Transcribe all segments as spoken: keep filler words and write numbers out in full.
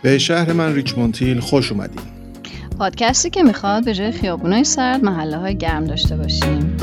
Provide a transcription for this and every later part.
به شهر من ریچموند هیل خوش اومدین. پادکستی که میخواد به جای خیابونای سرد محله های گرم داشته باشیم.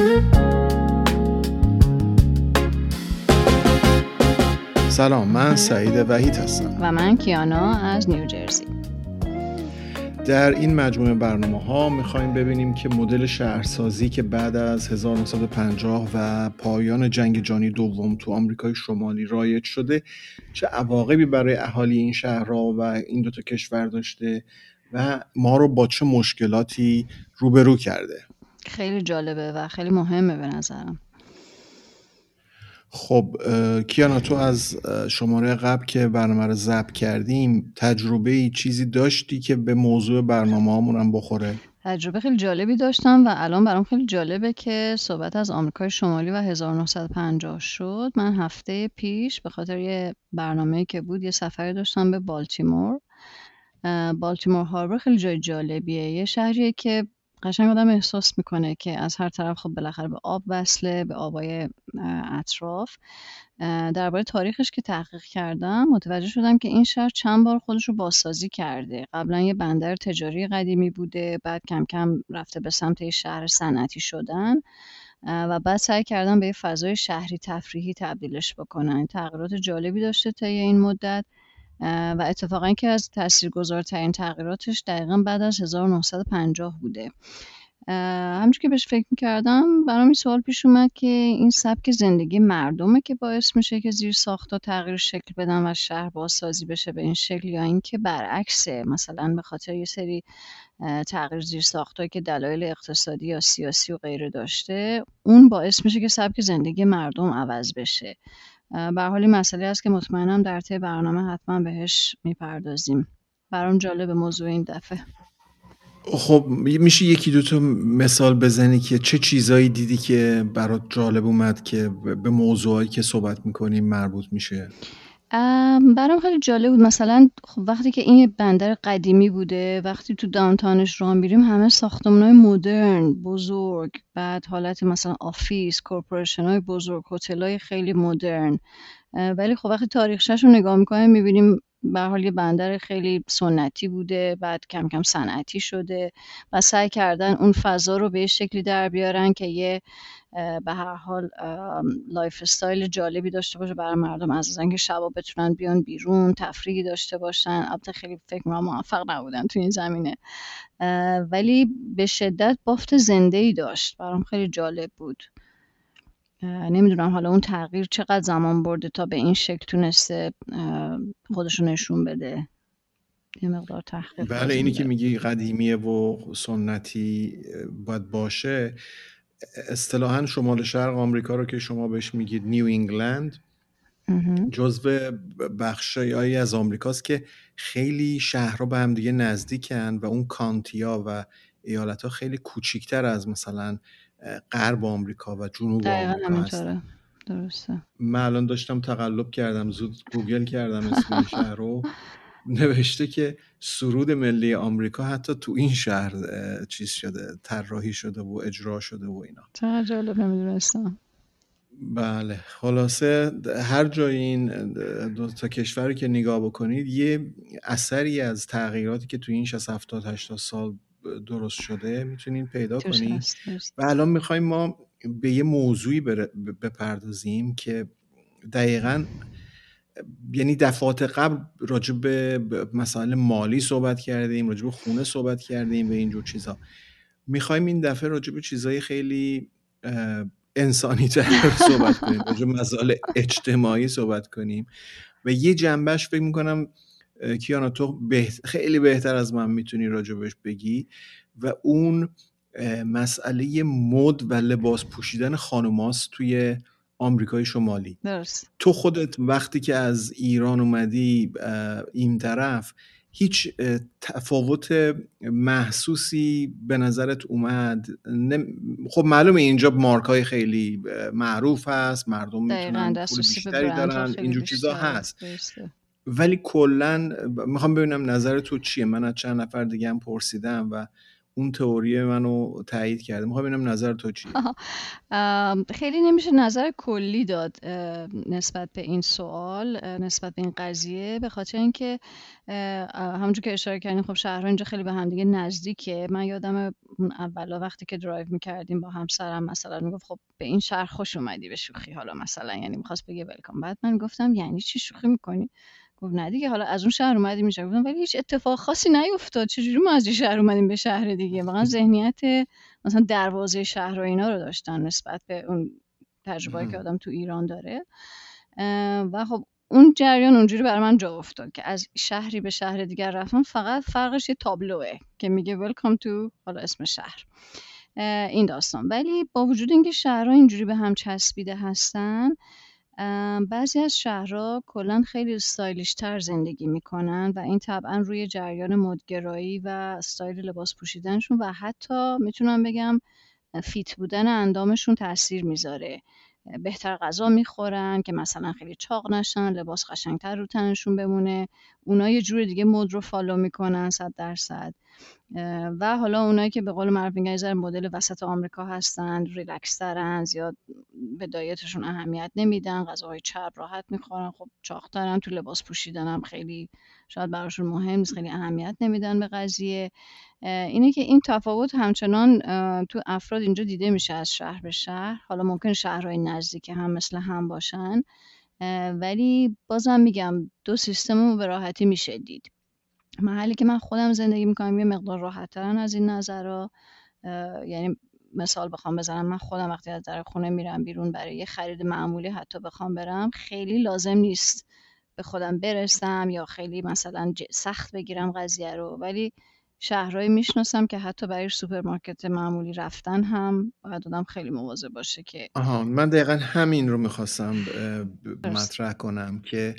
سلام، من سعید وحید هستم و من کیانا از نیوجرسی. در این مجموعه برنامه ها میخوایم ببینیم که مدل شهرسازی که بعد از هزار و نهصد و پنجاه و پایان جنگ جهانی دوم تو آمریکای شمالی رایج شده چه عواقبی برای اهالی این شهرها و این دوتا کشور داشته و ما رو با چه مشکلاتی روبرو کرده. خیلی جالبه و خیلی مهمه به نظرم. خب کیانا، تو از شماره قبل که برنامه رو ضبط کردیم تجربه چیزی داشتی که به موضوع برنامه هامون هم بخوره؟ تجربه خیلی جالبی داشتم و الان برام خیلی جالبه که صحبت از آمریکای شمالی و هزار و نهصد و پنجاه شد. من هفته پیش به خاطر یه برنامه‌ای که بود یه سفری داشتم به بالتیمور. بالتیمور هاربر خیلی جای جالبیه، یه شهریه که قشنگ آدم احساس میکنه که از هر طرف خب بالاخره به آب وصله، به آبای اطراف. درباره تاریخش که تحقیق کردم متوجه شدم که این شهر چند بار خودش رو بازسازی کرده. قبلا یه بندر تجاری قدیمی بوده، بعد کم کم رفته به سمت یه شهر صنعتی شدن و بعد سعی کردن به یه فضای شهری تفریحی تبدیلش بکنن. تغییرات جالبی داشته تا این مدت و اتفاقا که از تاثیرگذارترین تغییراتش دقیقاً بعد از هزار و نهصد و پنجاه بوده. همونجور که بهش فکر میکردم برام این سوال پیش اومد که این سبک زندگی مردمه که باعث میشه که زیر ساخت‌ها تغییر شکل بدن و شهر بازسازی بشه به این شکل، یا اینکه برعکسه، مثلا به خاطر یه سری تغییر زیر ساخت‌هایی که دلایل اقتصادی یا سیاسی و غیره داشته اون باعث میشه که سبک زندگی مردم عوض بشه. به هر حال این مسئله است که مطمئنم در طی برنامه حتما بهش میپردازیم. برام جالب موضوع این دفعه. خب میشه یکی دو تا مثال بزنی که چه چیزایی دیدی که برات جالب اومد که به موضوعایی که صحبت میکنیم مربوط میشه؟ برام خیلی جالب بود. مثلا خب وقتی که این یه بندر قدیمی بوده، وقتی تو داونتاونش راه میریم همه ساختمان‌های مدرن بزرگ، بعد حالت مثلا آفیس، کورپوریشن‌های بزرگ، هتل‌های خیلی مدرن، ولی خب وقتی تاریخچه‌ش رو نگاه می‌کنیم می‌بینیم به هر حال یه بندر خیلی سنتی بوده، بعد کم کم صنعتی شده و سعی کردن اون فضا رو به شکلی در بیارن که یه به هر حال لایف استایل جالبی داشته باشه برای مردم، از اینکه شبا بتونن بیان بیرون تفریحی داشته باشن. البته خیلی فکر می‌کنم موفق نبودن تو این زمینه، ولی به شدت بافت زنده‌ای داشت. برام خیلی جالب بود. نمیدونم حالا اون تغییر چقدر زمان برده تا به این شکل تونسته خودشو نشون بده. یه مقدار تحقیق. بله، اینی که میگی قدیمیه و سنتی باید باشه، اصطلاحاً شمال شرق آمریکا رو که شما بهش میگید نیو انگلند جزو بخشایی از آمریکاست که خیلی شهرها به هم دیگه نزدیکن و اون کانتی‌ها و ایالت‌ها خیلی کوچیک‌تر از مثلا غرب آمریکا و جنوب آمریکا هستن. درسته. من الان داشتم تقلب کردم، زود گوگل کردم اسم این شهر رو، نوشته که سرود ملی آمریکا حتی تو این شهر چیز شده، طراحی شده و اجرا شده و اینا. چقدر جالب، نمیدونستم. بله، خلاصه هر جای این دو تا کشوری که نگاه بکنید یه اثری از تغییراتی که تو این شصت هفتاد هشتاد سال درست شده میتونین پیدا کنید. و الان میخوایم ما به یه موضوعی بپردازیم که دقیقاً یعنی دفعات قبل راجع به مسائل مالی صحبت کردیم، راجع به خونه صحبت کردیم و اینجور چیزا. میخوایم این دفعه راجع به چیزای خیلی انسانی تر صحبت کنیم، راجع به مسائل اجتماعی صحبت کنیم و یه جنبش فکر میکنم کیانا تو بهت... خیلی بهتر از من میتونی راجع بهش بگی، و اون مسئله مد و لباس پوشیدن خانوماست توی آمریکای شمالی. درست. تو خودت وقتی که از ایران اومدی این طرف هیچ تفاوت محسوسی به نظرت اومد؟ خب معلومه اینجا مارکای خیلی معروف هست، مردم میتونن پول بیشتری دارن، اینجور چیزا هست، درسته. ولی کلن میخوام ببینم نظر تو چیه. من از چند نفر دیگه هم پرسیدم و اون تئوری منو تایید کرده. میخوام ببینم نظر تو چیه. ام، خیلی نمیشه نظر کلی داد اه، نسبت به این سوال، اه، نسبت به این قضیه، به خاطر اینکه اه، اه، همونجور که اشاره کردیم خب شهرها اینجا خیلی به همدیگه نزدیکه. من یادم اون اولا وقتی که درایو میکردیم با همسرم مثلا میگفت خب به این شهر خوش اومدی به شوخی، حالا مثلا یعنی میخواست بگه ولکام. بعد من گفتم یعنی چی شوخی میکنی؟ گفت نه دیگه حالا از اون شهر اومدیم اینجا. گفتم ولی هیچ اتفاق خاصی نیفتاد، چجوری ما از این شهر اومدیم به شهر دیگه؟ واقعا ذهنیت مثلا دروازه شهر و اینا رو داشتن نسبت به اون تجربه‌ای که آدم تو ایران داره. اه، و خب اون جریان اونجوری برای من جا افتاد که از شهری به شهر دیگر رفتن فقط فرقش یه تابلوه که میگه welcome to حالا اسم شهر. اه، این داستان. ولی با وجود اینکه شهرها اینجوری به هم چسبیده هستن، ام، بعضی از شهرها کلا خیلی استایلیش تر زندگی میکنن و این طبعا روی جریان مدگرایی و استایل لباس پوشیدنشون و حتی میتونم بگم فیت بودن اندامشون تاثیر میذاره. بهتر غذا میخورن که مثلا خیلی چاق نشن، لباس قشنگتر رو تنشون بمونه. اونا یه جور دیگه مد رو فالو میکنن صد درصد. و حالا اونایی که به قول معروف میگن یه ذره مدل وسط آمریکا هستن، ریلکس ترن، زیاد به دایتشون اهمیت نمیدن، غذاهای چرب راحت میخورن، خب چاق‌ترن، تو لباس پوشیدن هم خیلی شاید براشون مهم نیست، خیلی اهمیت نمیدن به قضیه. اینه که این تفاوت همچنان تو افراد اینجا دیده میشه از شهر به شهر. حالا ممکن شهرهای نزدیک هم مثل هم باشن، ولی بازم میگم دو سیستم رو به راحتی میشه دید. محلی که من خودم زندگی میکنم یه مقدار راحت‌ترن از این نظرها. یعنی مثال بخوام بزنم، من خودم وقتی از در خونه میرم بیرون برای یه خرید معمولی حتی بخوام برم، خیلی لازم نیست به خودم برسم یا خیلی مثلا سخت بگیرم قضیه رو. ولی شهرهایی میشناسم که حتی برای سوپرمارکت معمولی رفتن هم باید آدم خیلی مواظب باشه که آها، من دقیقا همین رو میخواستم درست. مطرح کنم که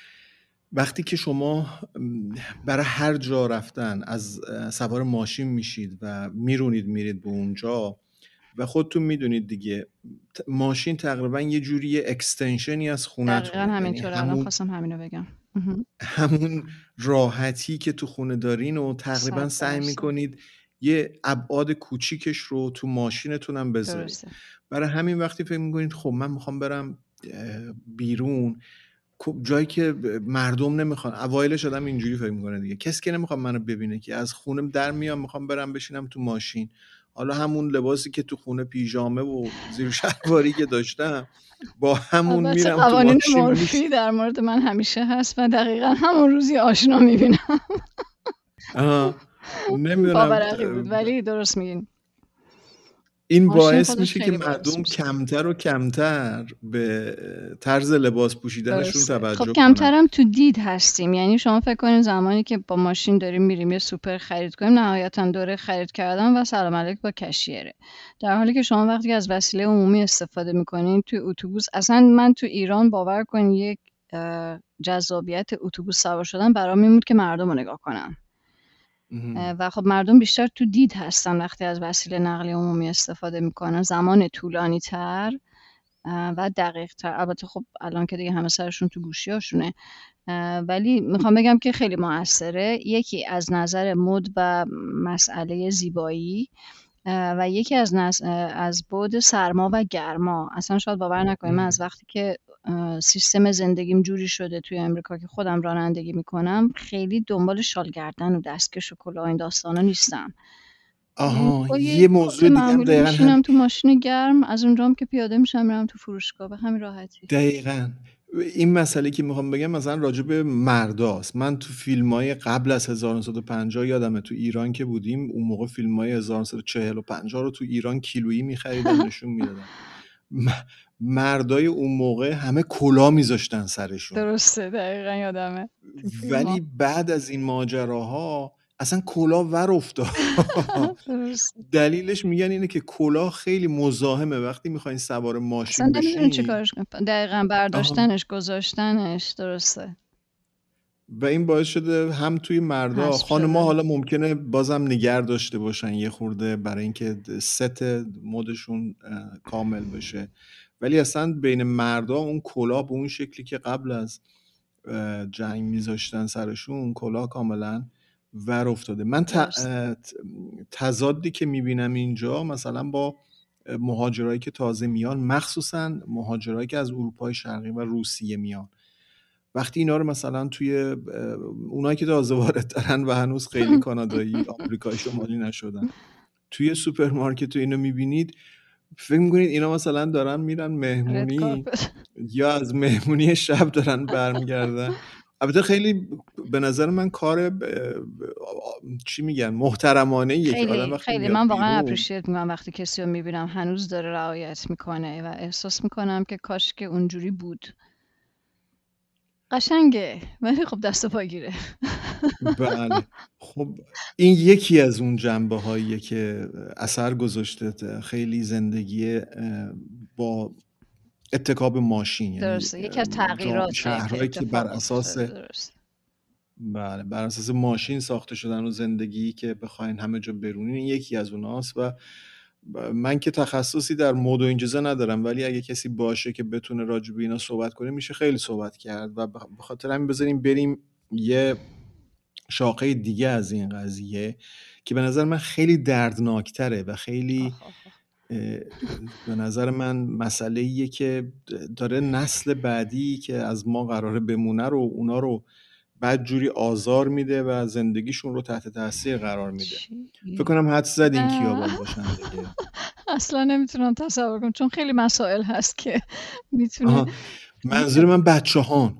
وقتی که شما برای هر جا رفتن از سوار ماشین میشید و میرونید میرید به اونجا و خودتون میدونید دیگه ماشین تقریبا یه جوری اکستنشنی از دقیقا خونتونه، یعنی همینطوره. الان همون خواستم همینو بگم. همون راحتی که تو خونه دارین و تقریبا صد سعی درصد میکنید یه ابعاد کوچیکش رو تو ماشینتون هم بذارید. درسته. برای همین وقتی فکر میکنید خب من میخوام برم بیرون جایی که مردم نمیخوان، اوایلش آدم اینجوری فکر میکنه دیگه، کسی که نمیخوام منو ببینه که از خونم در میام میخوام برم بشینم تو ماشین، حالا همون لباسی که تو خونه پیژامه و زیر شلواری که داشتم با همون البته میرم تو قوانین ماشین میش مورفی در مورد من همیشه هست و دقیقا همون روزی آشنا میبینم. نمیدونم باورقی بود ولی درست میگین. این ماشین باعث خودش میشه که خیلی باعث مردم میشه. کمتر و کمتر به طرز لباس پوشیدنشون درسته. خب توجه کنن. کمترم تو دید هستیم. یعنی شما فکر کنین زمانی که با ماشین داریم میریم یه سوپر خرید کنیم، نهایتا دوره خرید کردن و سلام علیک با کشیره. در حالی که شما وقتی از وسیله عمومی استفاده میکنین توی اتوبوس، اصلا من تو ایران باور کنین یک جذابیت اتوبوس سوار شدن برام این بود که مردم رو نگاه کنم. و خب مردم بیشتر تو دید هستن وقتی از وسیله نقلیه عمومی استفاده میکنن، زمان طولانی تر و دقیق تر. البته خب الان که دیگه همه سرشون تو گوشی هاشونه، ولی میخوام بگم که خیلی موثره. یکی از نظر مد و مسئله زیبایی و یکی از نظ... از بعد سرما و گرما. اصلا شاید باور نکنید من از وقتی که سیستم زندگیم جوری شده توی امریکا که خودم رانندگی میکنم، خیلی دنبال شال گردن و دستکش و کلاه این داستانا نیستم. یعنی آها، با یه یه کت موضوع دیگه هم معمولی دقیقا میشینم هم تو ماشین گرم، از اونجام که پیاده میشم میرم تو فروشگاه به همین راحتی. دقیقاً این مسئله که میخوام بگم مثلا راجع به مرداست. من تو فیلم‌های قبل از هزار و نهصد و پنجاه یادمه تو ایران که بودیم اون موقع فیلم‌های هزار و نهصد و چهل و پنجاه رو تو ایران کیلویی می‌خریدن نشون میدادن. مردای اون موقع همه کلاه میذاشتن سرشون. درسته، دقیقا یادمه. ولی بعد از این ماجراها اصلا کلاه ور افتاد. دلیلش میگن اینه که کلاه خیلی مزاحمه وقتی میخواین سوار ماشین اصلا نمیدونی چی بشین. کارش کنی. دقیقا برداشتنش آها. گذاشتنش. درسته. و این باعث شده هم توی مردا، خانم‌ها حالا ممکنه بازم نگر داشته باشن یه خورده برای اینکه ست مدشون کامل بشه، ولی اصلا بین مردا اون کلاه به اون شکلی که قبل از جنگ میذاشتن سرشون، کلاه کاملا ور افتاده. من ت- درست. اه، ت- تضادی که میبینم اینجا مثلا با مهاجرایی که تازه میان، مخصوصا مهاجرایی که از اروپای شرقی و روسیه میان، وقتی اینا رو مثلا توی اه، اونایی که تازه وارد دارن و هنوز خیلی کانادایی آمریکای شمالی نشدن، توی سوپرمارکت و اینو میبینید، فکر میکنید اینا مثلا دارن میرن رد مهمونی کارپت. یا از مهمونی شب دارن برمیگردن. البته خیلی به نظر من کار ب- ب- چی میگن محترمانه ایه که آدم خیلی وقتی خیلی میاد من واقعا بیرون. اپریشیت میکنم وقتی کسی رو میبینم هنوز داره رعایت میکنه و احساس میکنم که کاش که اونجوری بود. قشنگه ولی خب دست و پا گیره. بله، خب این یکی از اون جنبه هاییه که اثر گذاشته. خیلی زندگی اه، با اتکاب ماشین، یعنی درسته، یکی از جا- تغییراته که شهرهایی که بر اتفاق اساس افتاده. درست. بله بر اساس ماشین ساخته شدن و زندگی که بخواین همه جا برونین، این یکی از اوناست. و ب- من که تخصصی در مد و این چیزا ندارم، ولی اگه کسی باشه که بتونه راجع به اینا صحبت کنه میشه خیلی صحبت کرد. و بخ- به خاطر همین بذاریم بریم یه شاخه دیگه از این قضیه که به نظر من خیلی دردناکتره و خیلی آخ آخ آخ. اه، به نظر من مسئله ایه که داره نسل بعدی که از ما قراره بمونه رو، اونا رو بعد جوری آزار میده و زندگیشون رو تحت تاثیر قرار میده. چی؟ فکر کنم حد زدین کیا نه. باید باشن دیگه. اصلا نمیتونم تصور کنم چون خیلی مسائل هست که میتونه. آها، منظور من بچه ها،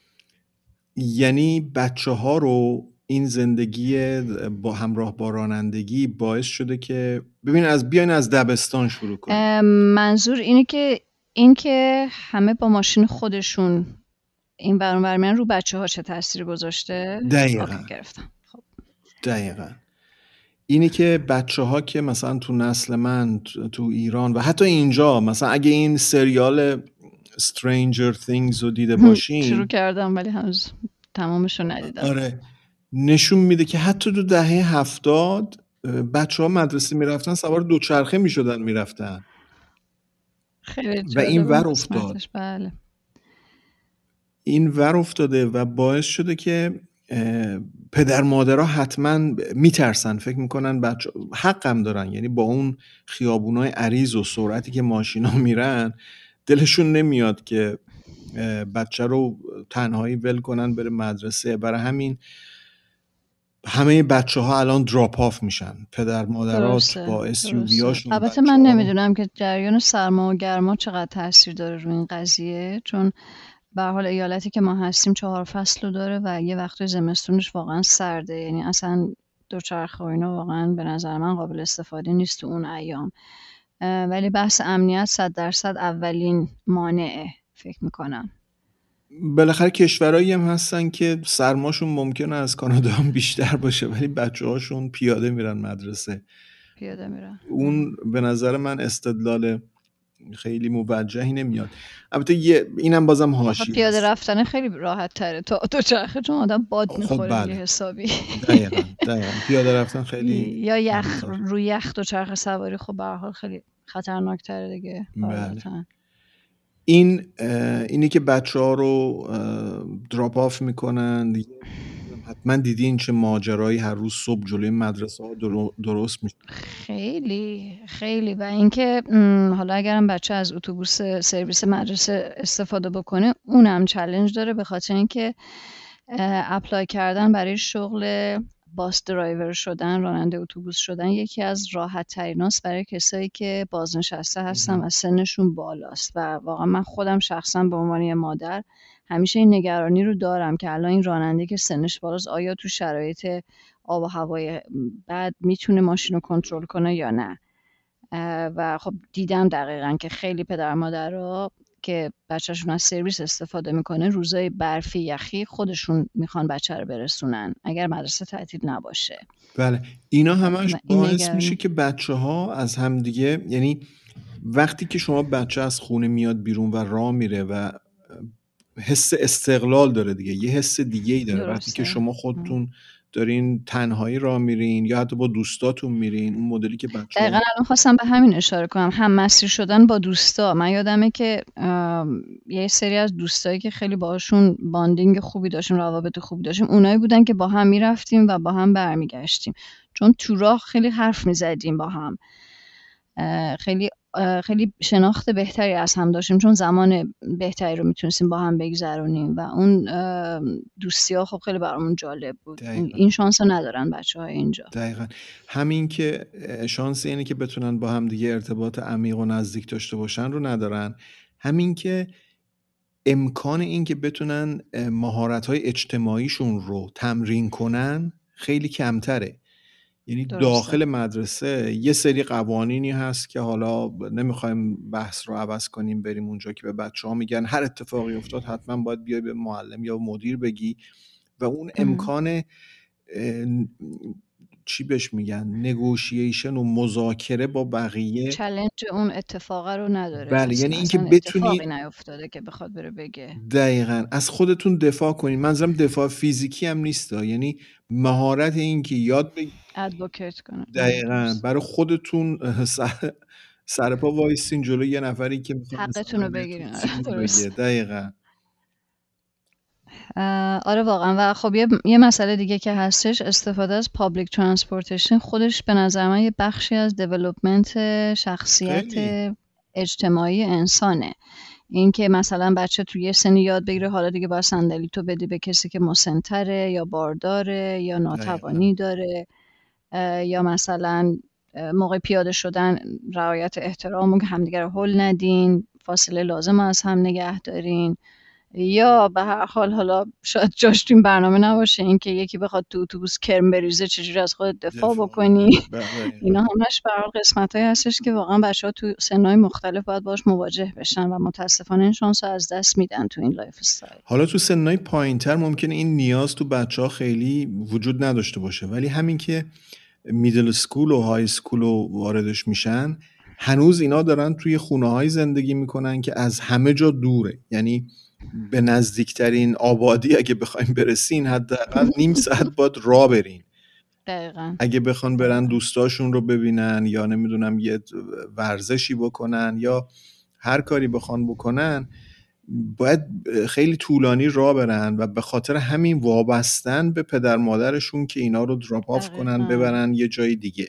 یعنی بچه ها رو این زندگی با همراه با رانندگی باعث شده که ببین از بیاین از دبستان شروع کنیم. ام، منظور اینه که این که همه با ماشین خودشون این ور اون ور میرن رو بچه ها چه تاثیری گذاشته؟ دقیقا اوکی گرفتم. خب دقیقا اینی که بچه ها که مثلا تو نسل من تو تو ایران و حتی اینجا، مثلا اگه این سریال Stranger Things رو دیده شروع باشین، کردم ولی هنوز تمامش رو ندیدم. آره، نشون میده که حتی تو دهه هفتاد بچه ها مدرسه میرفتن سوار دوچرخه میشدن میرفتن خیلی و این جالب اون ور افتاد. قسمتش. بله. این ور افتاده و باعث شده که اه، پدر مادرها حتما میترسن، فکر میکنن بچه حقم دارن، یعنی با اون خیابونای عریض و سرعتی که ماشینا میرن دلشون نمیاد که اه، بچه رو تنهایی ول کنن بره مدرسه. برای همین همه بچه ها الان دراپ آف میشن، پدر مادرات درسته با اس یو وی درسته. هاشون البته بچه من ها رو. نمیدونم که جریان سرما و گرما چقدر تاثیر داره روی این قضیه، چون به هر حال ایالتی که ما هستیم چهار فصل رو داره و یه وقت زمستونش واقعا سرده، یعنی اصلا دوچرخه و اینا واقعا به نظر من قابل استفاده نیست تو اون ایام. اه، ولی بحث امنیت صد درصد اولین مانعه فکر میکنم. بالاخره کشورهایی هم هستن که سرماشون ممکنه از کانادا هم بیشتر باشه ولی بچه هاشون پیاده میرن مدرسه. پیاده میرن. اون به نظر من استدلال خیلی موجهی نمیاد. البته یه اینم بازم آخه حاشیه پیاده است. رفتن خیلی راحت تره تا دوچرخه، چون آدم باد خب میخوره دیگه بله، حسابی. دقیقا دقیقا پیاده رفتن خیلی یا یخ، امن‌تر. روی یخ دوچرخه سواری خب به هر حال خیلی خطرناک تره دیگه بله، قاعدتا. این اینی که بچه ها رو دراپ آف میکنن دیگه، حتما دیدین چه ماجرایی هر روز صبح جلوی مدرسه ها درست میشه. خیلی خیلی. و اینکه م، حالا اگرم بچه از اتوبوس سرویس مدرسه استفاده بکنه اونم چالش داره، به خاطر اینکه اه، اپلای کردن برای شغل باس درایور شدن، راننده اتوبوس شدن، یکی از راحت تریناست برای کسایی که بازنشسته هستن و سنشون بالاست. و واقعا من خودم شخصا به عنوان یه مادر همیشه این نگرانی رو دارم که الان این راننده که سنش بالاست آیا تو شرایط آب و هوای بد میتونه ماشین رو کنترل کنه یا نه. اه، و خب دیدم دقیقا که خیلی پدر مادرها که بچهشون از سرویس استفاده میکنه روزای برفی یخی خودشون میخوان بچه رو برسونن اگر مدرسه تعطیل نباشه. بله، اینا همش و این باعث میشه نگرانی. که بچه ها از همدیگه، یعنی وقتی که شما بچه از خونه میاد بیرون و راه میره و حس استقلال داره دیگه، یه حس دیگه ای داره وقتی که درسته. شما ام. خودتون دارین تنهایی راه میرین یا حتی با دوستاتون میرین، اون مدلی که بچه‌ها. دقیقا الان خواستم به همین اشاره کنم، هم مسیر شدن با دوستا. من یادمه که یه سری از دوستایی که خیلی باهاشون باندینگ خوبی داشتیم، روابط خوبی داشتیم، اونایی بودن که با هم میرفتیم و با هم برمیگشتیم، چون تو راه خیلی حرف میزدیم با هم، خیلی خیلی شناخت بهتری از هم داشتیم، چون زمان بهتری رو میتونستیم با هم بگذرونیم و اون دوستی ها خب خیلی برامون جالب بود. دقیقا. این شانس رو ندارن بچه های اینجا. دقیقا همین که شانس اینه که بتونن با هم دیگه ارتباط عمیق و نزدیک داشته باشن رو ندارن، همین که امکان این که بتونن مهارت‌های اجتماعیشون رو تمرین کنن خیلی کمتره. یعنی درسته. داخل مدرسه یه سری قوانینی هست که حالا نمیخوایم بحث رو عوض کنیم بریم اونجا که به بچه ها میگن هر اتفاقی افتاد حتما باید بیای به معلم یا مدیر بگی و اون امکان چی بهش میگن نگوشیشن و مذاکره با بقیه، چالش اون اتفاقه رو نداره. بله، یعنی اینکه بتونی اتفاقی نیفتاده که بخواد بره بگه. دقیقاً از خودتون دفاع کنین. منظورم دفاع فیزیکی هم نیست، یعنی مهارت این که یاد بگیرید ادوکییت کنه. دقیقاً برای خودتون سر سر پا وایسین جلوی یه نفری که میخواد حقتون رو بگیرین. درست. دقیقاً. آره واقعا. و خب یه, یه مسئله دیگه که هستش، استفاده از پابلیک ترانسپورتیشن خودش به نظر من یه بخشی از دیولپمنت شخصیت خیلی. اجتماعی انسانه. این که مثلا بچه توی یه سنی یاد بگیره حالا دیگه باید صندلی تو بدی به کسی که مسن‌تره یا بارداره یا ناتوانی داره، یا مثلا موقع پیاده شدن رعایت احترام که همدیگه رو هل ندین، فاصله لازم از هم نگه دارین، یا به هر حال حالا شاید جاش تو این برنامه نباشه این که یکی بخواد تو اتوبوس کرم بریزه چجوری از خودت دفاع بکنی. اینا همش برای قسمتایی هستش که واقعا بچه‌ها تو سن‌های مختلف باید باش مواجه بشن و متاسفانه این شانس رو از دست میدن تو این لایف استایل. حالا تو سن‌های پایین‌تر ممکنه این نیاز تو بچه‌ها خیلی وجود نداشته باشه، ولی همین که میدل اسکول و های اسکول و واردش میشن هنوز اینا دارن توی خونه‌های زندگی میکنن که از همه جا دوره. یعنی به نزدیکترین آبادی اگه بخوایم برسین حداقل نیم ساعت باید راه برین. دقیقاً. اگه بخوان برن دوستاشون رو ببینن یا نمیدونم یه ورزشی بکنن یا هر کاری بخوان بکنن باید خیلی طولانی راه برن و به خاطر همین وابستن به پدر مادرشون که اینا رو دراپ آف کنن ببرن یه جای دیگه.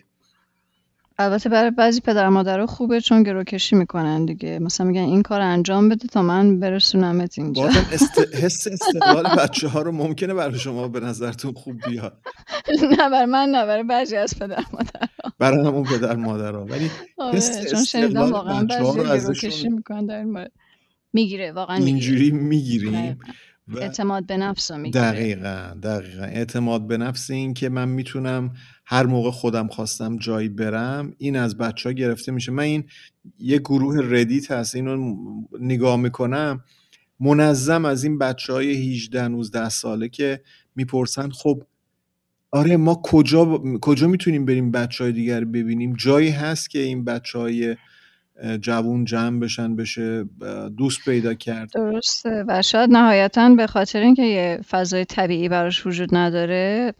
البته برای بعضی پدر مادرها خوبه چون گروکشی میکنن دیگه، مثلا میگن این کار انجام بده تا من برسونمت اینجا. بازم است... حس استقلال بچه ها رو ممکنه برای شما به نظرتون خوب بیاد. نه برای من نه، برای بعضی از پدر مادرها. برای همون پدر مادرها. ولی حس استقلال بچه ها رو ازشون میکنن در این مورد میگیره واقعا، اینجوری میگیریم و اعتماد به نفس رو میگیره. دقیقاً دقیقاً اعتماد به نفس، این که من میتونم هر موقع خودم خواستم جایی برم، این از بچه ها گرفته میشه. من این یه گروه ردیت هست اینو نگاه میکنم منظم از این بچه های هجده نوزده ساله که میپرسن خب آره ما کجا کجا میتونیم بریم بچه های دیگر ببینیم، جایی هست که این بچه های جوون جمع بشن بشه دوست پیدا کرد. درسته. و شاید نهایتاً به خاطر اینکه یه فضای طبیعی براش وجود نداره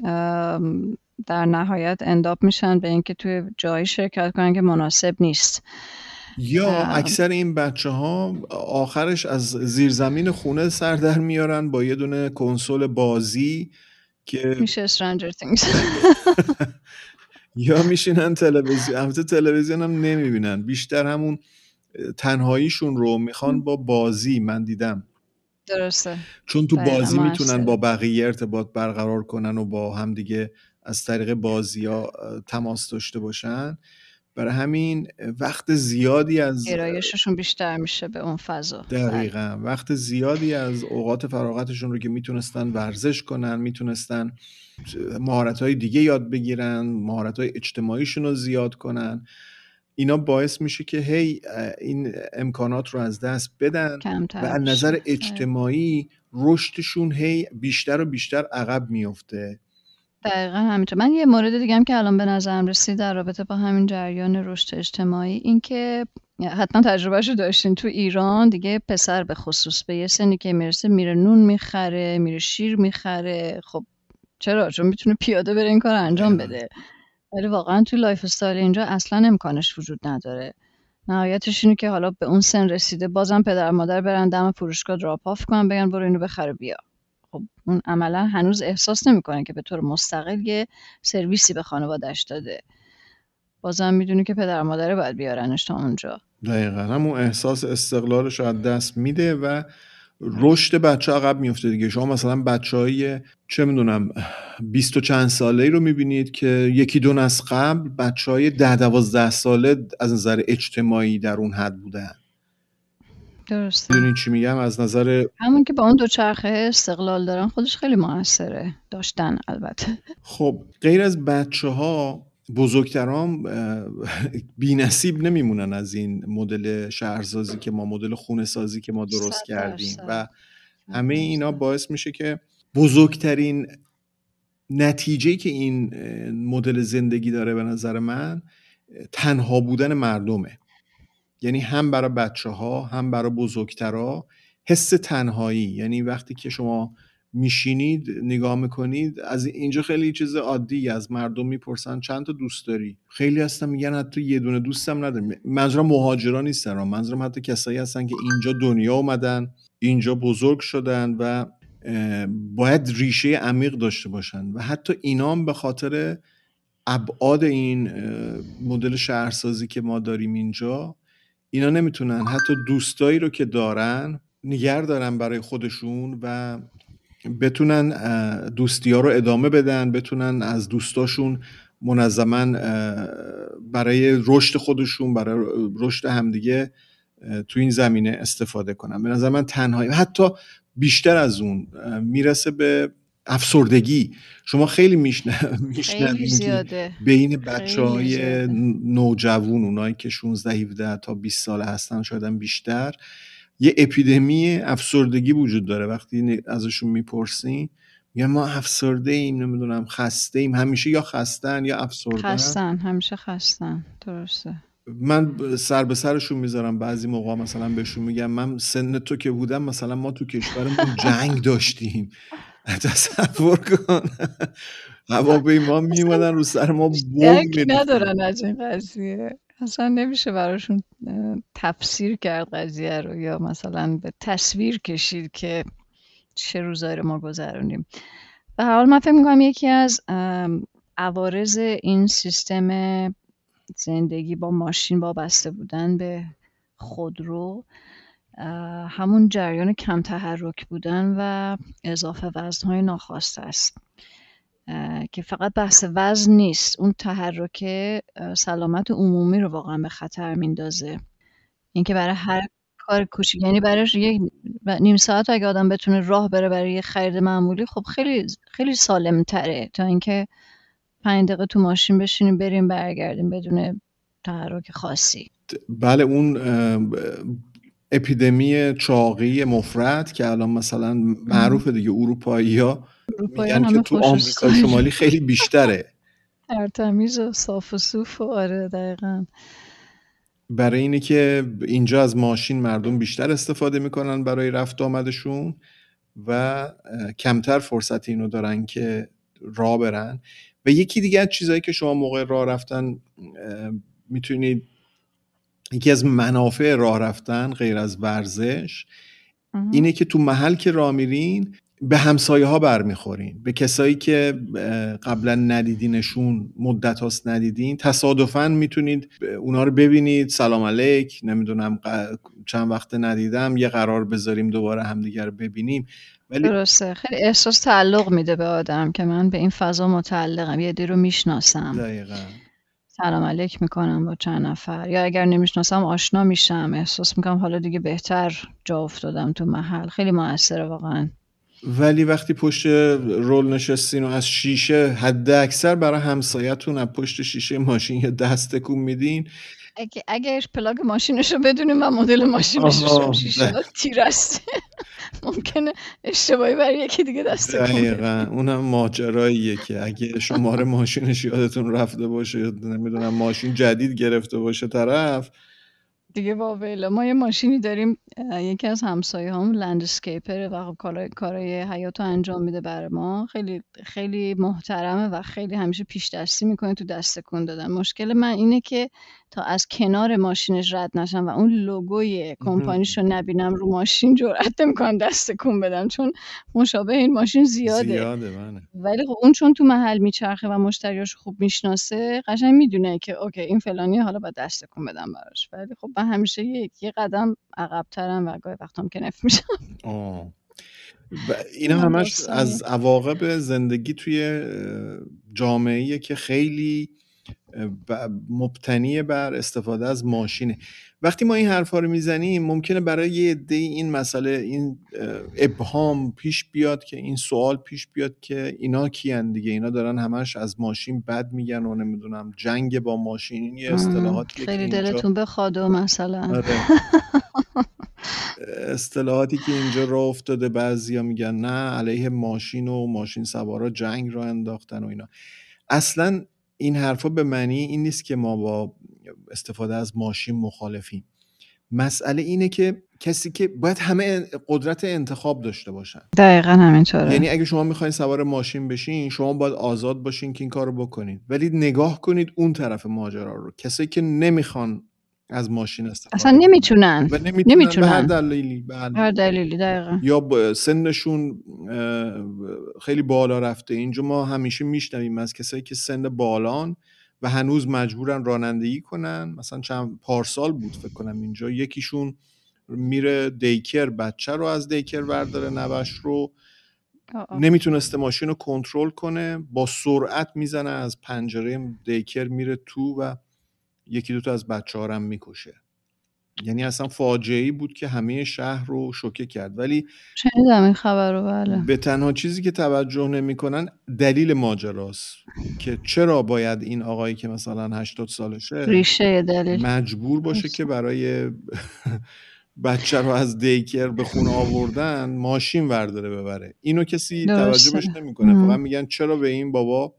در نهایت انداپ میشن به اینکه توی جایی شرکت کنن که مناسب نیست. یا اکثر این بچه ها آخرش از زیرزمین خونه سر در میارن با یه دونه کنسول بازی که میشه Stranger Things. یا میشینن تلویزیون، البته تلویزیون هم نمیبینن، بیشتر همون تنهاییشون رو میخوان با بازی. من دیدم درسته، چون تو بازی میتونن با بقیه ارتباط برقرار کنن و با هم دیگه از طریق بازی ها تماس داشته باشن، برای همین وقت زیادی از گرایششون بیشتر میشه به اون فضا. دقیقاً وقت زیادی از اوقات فراغتشون رو که میتونستن ورزش کنن، میتونستن مهارت‌های دیگه یاد بگیرن، مهارت‌های اجتماعیشون رو زیاد کنن، اینا باعث میشه که هی این امکانات رو از دست بدن و از نظر اجتماعی رشدشون هی بیشتر و بیشتر عقب میفته. دقیقا همینطور. من یه مورد دیگه هم که الان به نظرم رسید در رابطه با همین جریان رشد اجتماعی، این که حتما تجربهشو داشتین تو ایران دیگه، پسر به خصوص به یه سنی که میرسه میره نون میخره، میره شیر میخره، خب چرا؟ چون میتونه پیاده بره این کار انجام بده. ولی واقعا توی لایف استایل اینجا اصلا امکانش وجود نداره. نهایتش اینه که حالا به اون سن رسیده بازم پدر مادر برن دم فروشگاه دراپ آف کنن، بگن برو اینو بخره بیا. خب اون عملا هنوز احساس نمیکنه که به طور مستقل یه سرویسی به خانواده‌اش داده. بازم میدونی که پدر مادر باید بیارنش تا اونجا. دقیقا همون احساس استقلالش رو از دست میده و رشد بچه عقب میفته دیگه. شما مثلا بچه های چه میدونم بیست و چند ساله ای رو میبینید که یکی دو نسل قبل بچه های ده دوازده ساله از نظر اجتماعی در اون حد بودن. درسته. میدونین چی میگم؟ از نظر همون که با اون دوچرخه استقلال دارن خودش خیلی موثره، داشتن البته. خب غیر از بچه ها بزرگترام بی نصیب نمیمونن از این مدل شهرسازی که ما مدل خونه سازی که ما درست کردیم و همه اینا باعث میشه که بزرگترین نتیجه که این مدل زندگی داره به نظر من تنها بودن مردمه. یعنی هم برای بچه ها هم برای بزرگترها حس تنهایی. یعنی وقتی که شما میشینید نگاه میکنید، از اینجا خیلی چیز عادی از مردم میپرسن چند تا دوست داری؟ خیلی هستن میگن حتی یه دونه دوستم ندارم. منظورم مهاجران نیستن، منظورم حتی کسایی هستن که اینجا دنیا اومدن، اینجا بزرگ شدن و باید ریشه عمیق داشته باشن و حتی اینا هم به خاطر ابعاد این مدل شهرسازی که ما داریم اینجا، اینا نمیتونن حتی دوستایی رو که دارن نگه دارن برای خودشون و بتونن دوستی ها رو ادامه بدن، بتونن از دوستاشون منظما برای رشد خودشون، برای رشد همدیگه تو این زمینه استفاده کنن. به نظر من تنهایی حتی بیشتر از اون میرسه به افسردگی. شما خیلی میشنوین که بین بچهای نوجوان، اونایی که شانزده هفده تا بیست ساله هستن شاید هم بیشتر، یه اپیدمی افسردگی وجود داره. وقتی ازشون میپرسین میگن ما افسرده ایم، نمیدونم خسته ایم. همیشه یا خستن یا افسرده. خستن، همیشه خستن. درسته. من سر به سرشون میذارم بعضی موقع، مثلا بهشون میگم من سن تو که بودم مثلا ما تو کشورمون جنگ داشتیم. تصور کن هواپیما میومدن رو سر ما بمب ندارن از این قضیه. اصلا نمیشه براشون تفسیر کرد قضیه رو یا مثلا به تصویر کشید که چه روزایی رو ما گذرونیم. به هر حال من فکر میکنم یکی از عوارض این سیستم زندگی با ماشین وابسته بودن به خودرو همون جریان کم تحرک بودن و اضافه وزن‌های ناخواسته است که فقط بحث وزن نیست، اون تحرک سلامت عمومی رو واقعا به خطر میندازه. اینکه برای هر کار کوچیک، یعنی برایش یک نیم ساعت اگه آدم بتونه راه بره برای یه خرید معمولی، خب خیلی خیلی سالم تره تا اینکه پنج دقیقه تو ماشین بشینیم بریم برگردیم بدون تحرک خاصی. بله، اون اپیدمی چاقی مفرط که الان مثلا معروفه دیگه، اروپایی‌ها میگن که تو آمریکا شمالی خیلی بیشتره. ترتمیز و صاف و صوف و آره دقیقاً. برای اینه که اینجا از ماشین مردم بیشتر استفاده میکنن برای رفت آمدشون و کمتر فرصت اینو دارن که راه برن. و یکی دیگه از چیزایی که شما موقع راه رفتن میتونید، یکی از منافع راه رفتن غیر از ورزش اینه که تو محل که راه میرین به همسایه ها برمیخورین، به کسایی که قبلا ندیدینشون، مدت هاست ندیدین، تصادفاً میتونید اونا رو ببینید، سلام علیک، نمیدونم چند وقت ندیدم، یه قرار بذاریم دوباره همدیگر رو ببینیم. ولی درسته، خیلی احساس تعلق میده به آدم که من به این فضا متعلقم، یه دی رو میشناسم. دقیقاً. سلام علیک میکنم با چند نفر، یا اگر نمیشناسم آشنا میشم، احساس میکنم حالا دیگه بهتر جا افتادم تو محل. خیلی موثره واقعا. ولی وقتی پشت رول نشستین و از شیشه حد اکثر برای همسایتون از پشت شیشه ماشین یه دست تکون میدین، اگه اگرش پلاک ماشینشو بدونیم و مدل ماشینش رو شیشه ها تیر است ممکنه اشتباهی برای یکی دیگه دست تکون بدین. دقیقاً اونم ماجراییه که اگه شماره ماشینش یادتون رفته باشه، نمیدونم ماشین جدید گرفته باشه طرف، دیگه واویلا ما یه ماشینی داریم، اه، یکی از همسایه هم لندسکیپره و خب کارای کارای حیاتو انجام میده برای ما، خیلی خیلی محترمه و خیلی همیشه پیش دستی میکنه تو دست تکون دادن. مشکل من اینه که تا از کنار ماشینش رد نشم و اون لوگوی کمپانیشو نبینم رو ماشین جرئت نمیکنم دست تکون بدم، چون مشابه این ماشین زیاده. زیاده منه. ولی خب اون چون تو محل میچرخه و مشتریاشو خوب میشناسه، قشنگ میدونه که اوکی این فلانیه، حالا باید دست تکون بدم براش. ولی خب من همیشه یک یه قدم عقب‌ترم و گاهی وقتام که نف میشم. آه. ب- اینا اینم همش داستانیه. از عواقب زندگی توی جامعه‌ایه که خیلی ب- مبتنی بر استفاده از ماشینه. وقتی ما این حرفا رو میزنیم ممکنه برای یه عده این مسئله، این اه، ابهام پیش بیاد، که این سوال پیش بیاد که اینا کیان دیگه، اینا دارن همش از ماشین بد میگن و نمیدونم جنگ با ماشین. این یه ام، اصطلاحاتیه که خیلی اینجا دلتون بخواد و مثلا آره اصطلاحاتی که اینجا راه افتاده، بعضیا میگن نه علیه ماشین و ماشین سوارا جنگ را انداختن و اینا. اصلا این حرفا به معنی این نیست که ما با استفاده از ماشین مخالفیم. مسئله اینه که کسی که باید همه قدرت انتخاب داشته باشن. دقیقا همینطوره. یعنی اگه شما میخواین سوار ماشین بشین، شما باید آزاد باشین که این کارو بکنید، ولی نگاه کنید اون طرف ماجرا رو، کسایی که نمیخوان از ماشین استفاده اصلا کنن نمیتونن و نمیتونن به هر نمیتونن دلیلی، بله، هر دلیلی. دقیقا یا با سنشون اه، خیلی بالا رفته. اینجا ما همیشه میشنویم از کسایی که سن بالان و هنوز مجبورن رانندگی کنن. مثلا چند پارسال بود فکر کنم اینجا یکیشون میره دیکر، بچه رو از دیکر برداره، نوش رو، آه آه. نمیتونسته ماشین رو کنترل کنه، با سرعت میزنه از پنجره دیکر میره تو و یکی دوتا از بچه ها رو هم میکشه. یعنی اصلا فاجعه‌ای بود که همه شهر رو شوکه کرد. ولی شنیدم این خبر رو. بله. به تنها چیزی که توجه نمی‌کنن دلیل ماجراست، که چرا باید این آقایی که مثلا هشتاد سالشه ریشه دلیل مجبور باشه که برای بچه رو از دیکر به خونه آوردن ماشین ورداره ببره. اینو کسی توجه درسته. بهش نمیکنه، فقط میگن چرا به این بابا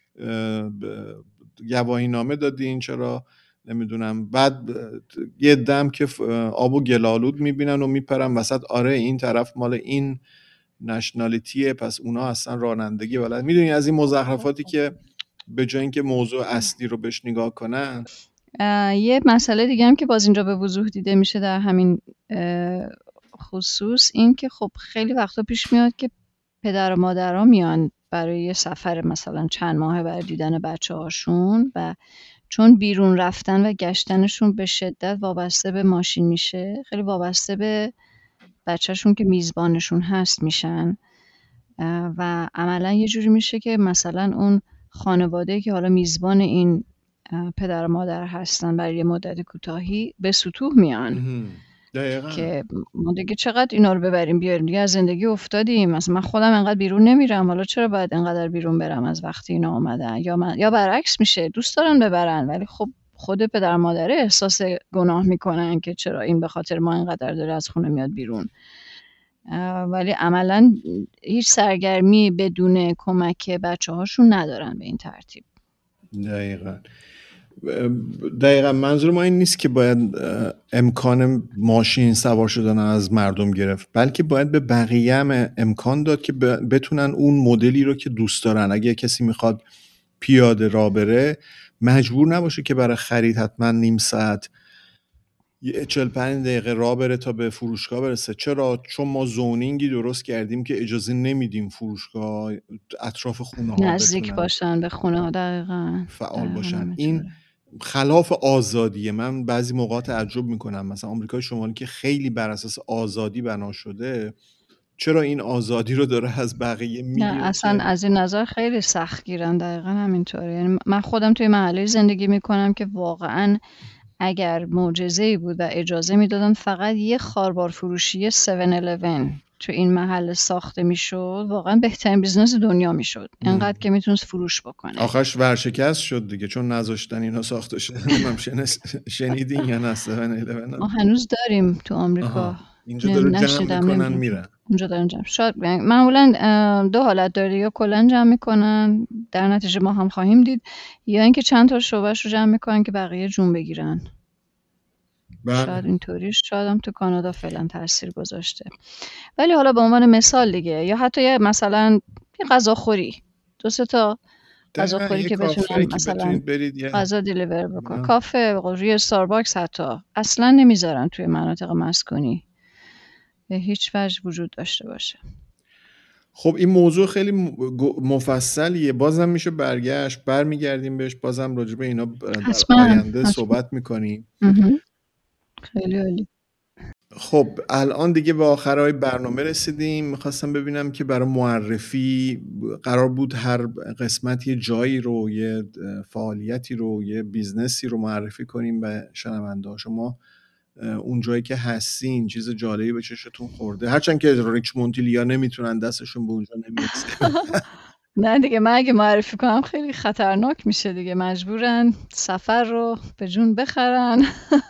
گواهی نامه دادین، چرا نمیدونم. بعد یه دم که آب و گلالود میبینن و میپرن وسط، آره این طرف مال این نشنالیتیه پس اونا اصلا رانندگی بلد. میدونی از این مزخرفاتی که به جای اینکه موضوع اصلی رو بهش نگاه کنن. یه مسئله دیگه هم که باز اینجا به وضوح دیده میشه در همین خصوص، این که خب خیلی وقتا پیش میاد که پدر و مادرها میان برای یه سفر مثلا چند ماهه برای دیدن بچه هاشون، و چون بیرون رفتن و گشتنشون به شدت وابسته به ماشین میشه، خیلی وابسته به بچهشون که میزبانشون هست میشن و عملا یه جوری میشه که مثلا اون خانواده که حالا میزبان این پدر و مادر هستن برای یه مدت کوتاهی به سطوح میان. دقیقاً. که ما دیگه چقدر اینا رو ببریم بیاریم، دیگه از زندگی افتادیم. مثلا من خودم انقدر بیرون نمیرم، حالا چرا باید انقدر بیرون برم از وقتی اینا اومدن؟ یا من یا برعکس میشه، دوست دارن ببرن ولی خب خود پدر مادره احساس گناه میکنن که چرا این به خاطر ما انقدر داره از خونه میاد بیرون. ولی عملا هیچ سرگرمی بدون کمک بچه هاشون ندارن به این ترتیب. دقیقاً دقیقاً منظور ما این نیست که باید امکان ماشین سوار شدن از مردم گرفت، بلکه باید به بقیه هم امکان داد که بتونن اون مدلی رو که دوست دارن. اگه کسی میخواد پیاده راه بره، مجبور نباشه که برای خرید حتما نیم ساعت یه چهل پنج دقیقه راه بره تا به فروشگاه برسه. چرا؟ چون ما زونینگی درست کردیم که اجازه نمیدیم فروشگاه اطراف خونه ها نزدیک بتونن باشن به خونه ها. دقیقاً فعال باشن. این خلاف آزادیه. من بعضی موقع تعجب میکنم مثلا آمریکای شمالی که خیلی بر اساس آزادی بنا شده، چرا این آزادی رو داره از بقیه میگیره؟ نه اصلا که از این نظر خیلی سخت گیرن. دقیقاً همینطوره. یعنی من خودم توی محله زندگی میکنم که واقعاً اگر معجزه‌ای بود و اجازه میدادن فقط یه خاربار فروشی هفت الیون تو این محل ساخته میشد، واقعا بهترین بیزنس دنیا میشد. انقدر که میتونست فروش بکنه. آخرش ورشکست شد دیگه، چون نذاشتن اینا ساخته شد. نمیدونم شنیدین یا نه؟ هفت الیون ما هنوز داریم تو آمریکا. اینجا داره جمع نشنیدم، میکنن نمیدونم. میرن اونجا دارن جمع. شاید معمولا دو حالت داره، یا کلا جمع میکنن در نتیجه ما هم خواهیم دید، یا اینکه چند تا شعبهش رو جمع میکنن که بقیه جون بگیرن. بله شاید اینطوری، شاید هم تو کانادا فعلا تاثیر گذاشته. ولی حالا به عنوان مثال دیگه، یا حتی یه مثلا یه غذاخوری، دو سه تا دقیقا غذاخوری یه که کافه بتونن که مثلا بتونید برید یه غذا دیلیور بکنن، اینا. کافه، روی استارباکس حتی اصلا نمیذارن توی مناطق مسکونی به هیچ وجه وجود داشته باشه. خب این موضوع خیلی مفصلیه، بازم میشه برگشت، برمیگردیم بهش، بازم راجع به اینا در حتما آینده حتما. صحبت میکنیم. خیلی عالی. خب الان دیگه به آخرهای برنامه رسیدیم. میخواستم ببینم که برای معرفی قرار بود هر قسمت یه جایی رو، یه فعالیتی رو، یه بیزنسی رو معرفی کنیم به شنونده ها. شما اون جایی که هستین چیز جالبی به چشتون خورده؟ هرچند که ریچمونتیلیا نمیتونن، دستشون به اونجا نمیرسه. نه دیگه، من اگه معرفی کنم خیلی خطرناک میشه دیگه، مجبورن سفر رو به جون بخرن.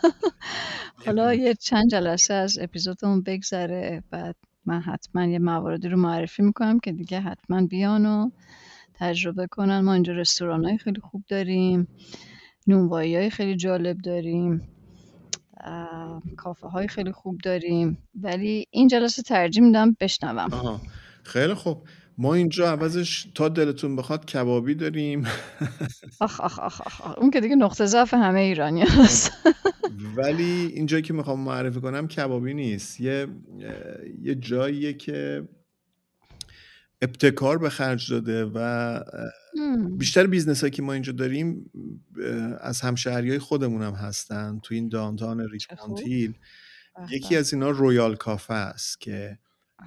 حالا یه چند جلسه از اپیزودمون بگذره، بعد من حتما یه مواردی رو معرفی میکنم که دیگه حتما بیان و تجربه کنن. ما اینجا رستوران‌های خیلی خوب داریم، نونوایی‌های خیلی جالب داریم، کافه های خیلی خوب داریم، ولی این جلسه ترجیح میدم بشنوم. آها خیلی خوب. ما اینجا عوضش تا دلتون بخواد کبابی داریم. آخ آخ آخ آخ اون که دیگه نقطه ضعف همه ایرانی هست. ولی اینجایی که میخوام معرفی کنم کبابی نیست، یه یه جاییه که ابتکار به خرج داده و بیشتر بیزنس هایی که ما اینجا داریم از همشهریای خودمون هم هستن تو این دانتان ریچموند هیل. یکی از اینا رویال کافه است که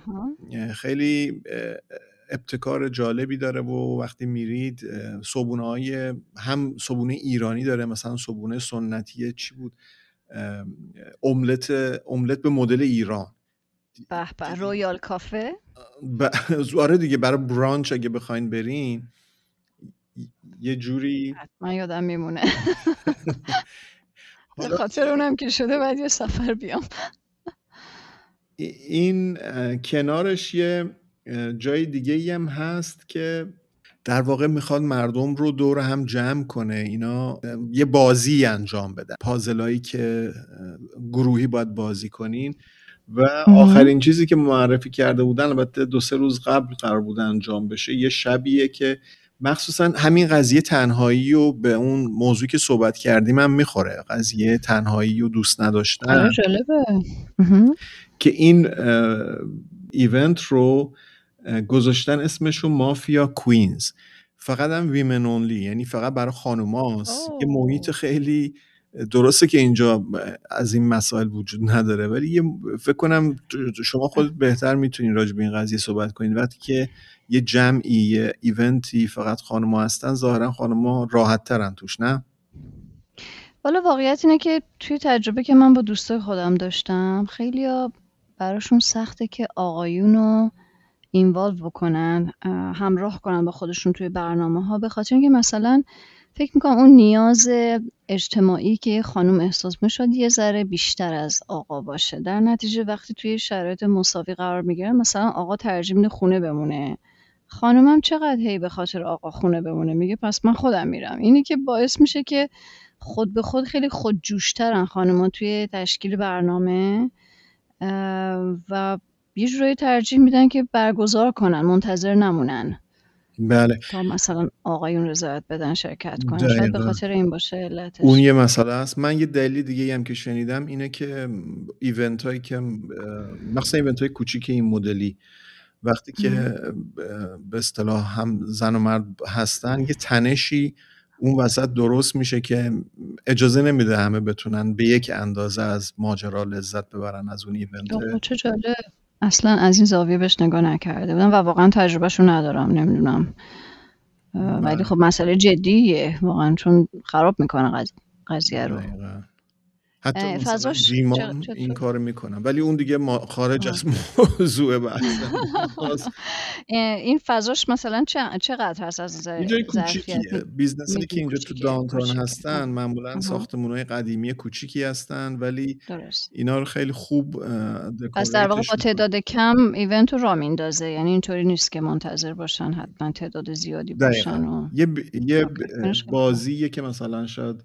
خیلی ابتکار جالبی داره و وقتی میرید صبونه های هم صبونه ایرانی داره، مثلا صبونه سنتی چی بود، املت املت به مدل ایران. به به، رویال کافه. آره دیگه، برای برانچ اگه بخواین برین یه جوری حتما یادم میمونه. به خاطر اونم که شده بعد یه سفر بیام. این کنارش یه جای دیگه ای هم هست که در واقع میخواد مردم رو دور هم جمع کنه، اینا یه بازی انجام بدن، پازلایی که گروهی باید بازی کنین. و آخرین چیزی که معرفی کرده بودن، البته دو سه روز قبل قرار بود انجام بشه، یه شبیه که مخصوصا همین قضیه تنهایی و به اون موضوعی که صحبت کردیم هم میخوره، قضیه تنهایی و دوست نداشتن. جالبه که این ایونت رو گذاشتن اسمشو مافیا کوینز، فقط هم ویمن اونلی، یعنی فقط برای خانوماست. یه محیط خیلی درسته که اینجا از این مسائل وجود نداره، ولی یه فکر کنم شما خودت بهتر میتونین راجع به این قضیه صحبت کنین. وقتی که یه جمعی، یه ایونتی فقط خانوما هستن، ظاهرا خانوما راحت ترن توش، نه؟ والا واقعیت اینه که توی تجربه که من با دوستای خودم داشتم، خیلیا براشون سخته که آقایونو اینوالو بکنن، همراه کنن با خودشون توی برنامه ها، به خاطر اینکه مثلا فکر میکنم اون نیاز اجتماعی که خانم احساس میشد یه ذره بیشتر از آقا باشه. در نتیجه وقتی توی شرایط مساوی قرار میگیرن، مثلا آقا ترجیح میده خونه بمونه، خانومم چقدر هی به خاطر آقا خونه بمونه، میگه پس من خودم میرم. اینی که باعث میشه که خود به خود خیلی خودجوشترن خانوما توی تشکیل برنامه و یه جورایی ترجیح میدن که برگزار کنن، منتظر نمونن بله تا مثلا آقایون رضایت بدن شرکت کنن. شاید به خاطر این باشه علتش. اون یه مسئله است. من یه دلیل دیگه هم که شنیدم اینه که ایونت هایی که مثلا ایونت های کوچیک این مدلی وقتی که به اصطلاح هم زن و مرد هستن، یه تنشی اون وسط درست میشه که اجازه نمیده همه بتونن به یک اندازه از ماجرا لذت ببرن از اون ایونت. چه جالب، اصلا از این زاویه بهش نگاه نکرده بودم و واقعا تجربهشو ندارم، نمیدونم. ولی خب مسئله جدیه واقعا، چون خراب میکنه قضیه رو. دقیقا. حتی فضاش ریمان این کار میکنن، ولی اون دیگه ما خارج از موضوع بحثه. این فضاش مثلا چقدر هست از ظرفیت؟ بیزنسایی که اینجا تو داونتاون هستن معمولا ساختمان‌های قدیمی کوچیکی هستن، ولی درست. اینا رو خیلی خوب دکوریتش. پس در واقع با تعداد کم ایونت رو راه میندازه، یعنی اینطوری نیست که منتظر باشن حتما تعداد زیادی باشن و... یه, ب... یه بازیه که مثلا شاید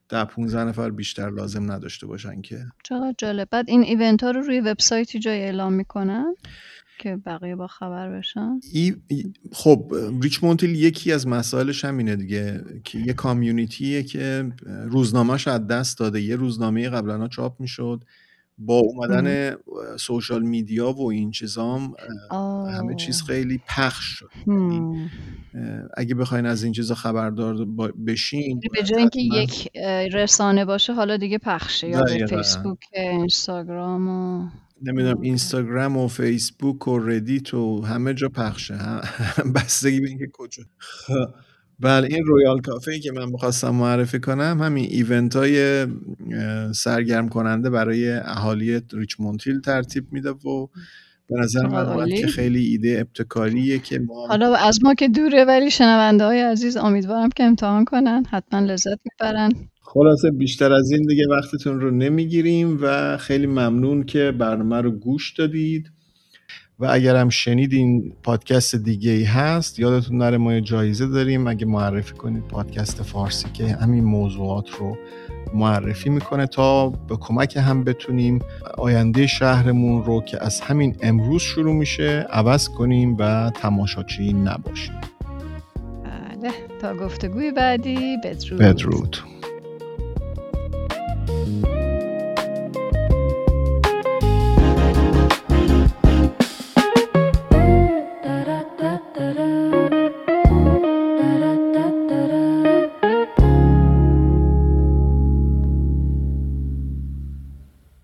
ده پونزده نفر بیشتر لازم نداشته باشن که. چقدر جالب. بعد این ایونت ها رو روی وبسایتی جای اعلام میکنن که بقیه با خبر بشن؟ ای خب ریچ مونتیل یکی از مسائلش هم اینه دیگه که یه کامیونیتیه که روزنامه‌اش از دست داده. یه روزنامه قبلا چاپ میشد، با اومدن سوشال میدیا و این چیزام همه چیز خیلی پخش شد. یعنی اگه بخواین از این چیزا خبردار بشین، به جای اینکه یک رسانه باشه حالا دیگه پخشه، یا به فیسبوک، اینستاگرام و نمیدونم اینستاگرام و فیسبوک و ردیت و همه جا پخشه، بستگی به اینکه کجا. بله، این رویال کافه که من بخواستم معرفی کنم همین ایونت های سرگرم کننده برای اهالی ریچ مونتیل ترتیب میده و به نظر من اومد که خیلی ایده ابتکاریه که ما حالا از ما که دوره ولی شنونده های عزیز امیدوارم که امتحان کنن، حتما لذت میبرن. خلاصه بیشتر از این دیگه وقتتون رو نمیگیریم و خیلی ممنون که برنامه رو گوش دادید و اگر هم شنیدین پادکست دیگه ای هست یادتون نره ما یه جایزه داریم اگه معرفی کنید پادکست فارسی که همین موضوعات رو معرفی میکنه تا به کمک هم بتونیم آینده شهرمون رو که از همین امروز شروع میشه عوض کنیم و تماشاچی نباشیم. بله، تا گفتگوی بعدی بدرود. بدرود.